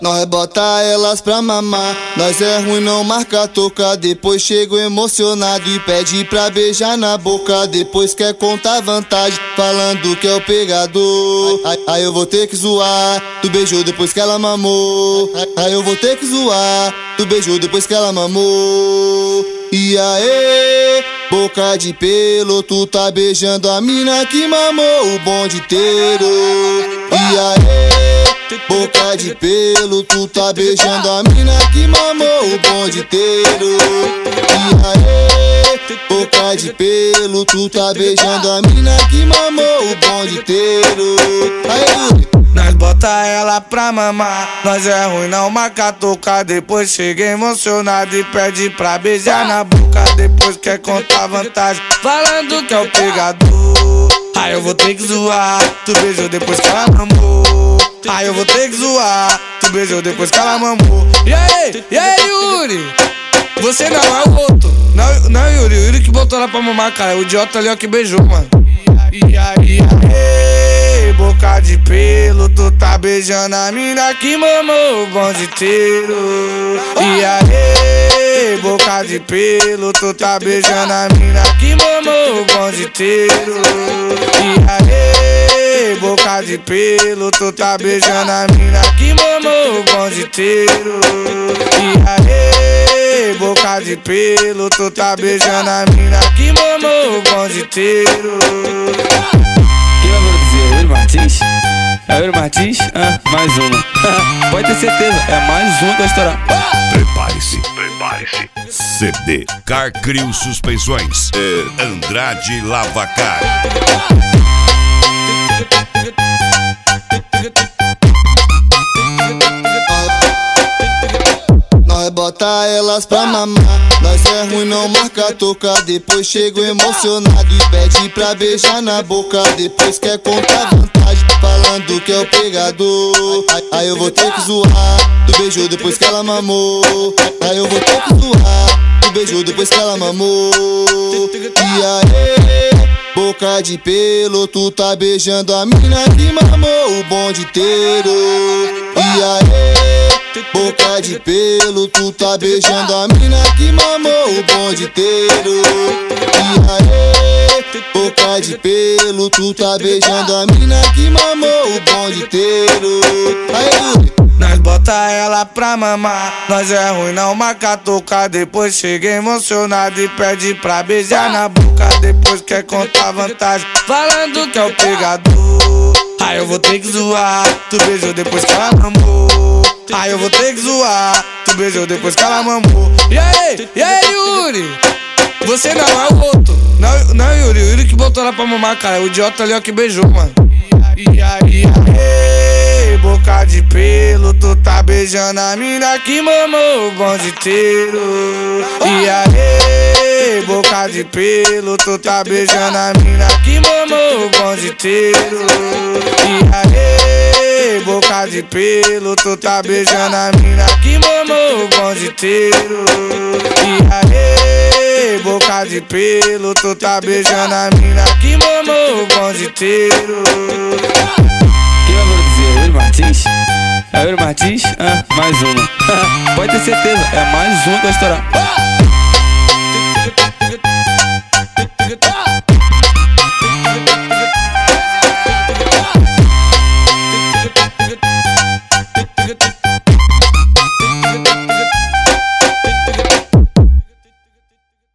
Nós bota elas pra mamar, nós é ruim, não marca toca. Depois chego emocionado e pede pra beijar na boca. Depois quer contar vantagem, falando que é o pegador. Aí eu vou ter que zoar, tu beijou depois que ela mamou. Aí eu vou ter que zoar, tu beijou depois que ela mamou. E aí, boca de pelo, tu tá beijando a mina que mamou o bonde inteiro. E aí, boca de pelo, tu tá beijando a mina que mamou o bonde inteiro. E aí, boca de pelo, tu tá beijando a mina que mamou o bonde inteiro. Aí, nós bota ela pra mamar, nós é ruim, não marca toca. Depois chega emocionado e pede pra beijar na boca. Depois quer contar vantagem, falando que é o pegador. Aí eu vou ter que zoar, tu beijou depois que ela mamou. Aí eu vou ter que zoar, tu beijou depois que ela mamou. E aí, Yuri? Você não é o outro. Não, Yuri, o Yuri que botou ela pra mamar, cara. O idiota ali, ó, que beijou, mano. E aí, boca de pelo, tu tá beijando a mina que mamou o bonde inteiro. E aí, boca de pelo, tu tá beijando a mina que mamou o bonde inteiro. E aí, boca de pelo, tu tá beijando a mina que mamou o bonde inteiro. E aí, boca de pelo, tu tá beijando a mina que mamou o bonde inteiro. Quem vai produzir? Yuri Martins? É Yuri Martins? Mais uma. Pode ter certeza, é mais uma que vai estourar. Prepare-se. CD Carcrio Suspensões, Andrade Lavacar. nós bota elas pra mamar, nós é ruim, não marca toca. Depois chego emocionado e pede pra beijar na boca. Depois quer contar vantagem, falando que é o pegador. Aí eu vou ter que zoar, tu beijou depois que ela mamou. Aí eu vou ter que zoar, tu beijou depois que ela mamou. E aí, boca de pelo, tu tá beijando a mina que mamou o bonde inteiro. E aí, boca de pelo, tu tá beijando a mina que mamou o bonde inteiro. E aí, boca de pelo, tu tá beijando a mina que mamou o bonde inteiro. Aí, nós bota ela pra mamar, nós é ruim, não marca toca. Depois chega emocionado e pede pra beijar na boca. Depois quer contar vantagem, falando que é o pegador. Aí eu vou ter que zoar, tu beijou depois que ela mamou. Aí eu vou ter que zoar, tu beijou depois que ela mamou. E aí, Yuri? Você não é o outro. Não, Yuri, o Yuri que botou ela pra mamar, cara. O idiota ali, ó, que beijou, mano. E aí, boca de pelo, tu tá beijando a mina que mamou o bonde inteiro. E aí, boca de pelo, tu tá beijando a mina que mamou o bonde inteiro. E aí, boca de pelo, tu tá beijando a mina que mamou o bonde inteiro. E aí, boca de pelo, tu tá beijando a mina que mamou o bonde inteiro. Quem vai produzir? Yuri Martins? É Yuri Martins? Mais uma. Pode ter certeza, é mais uma que vai estourar.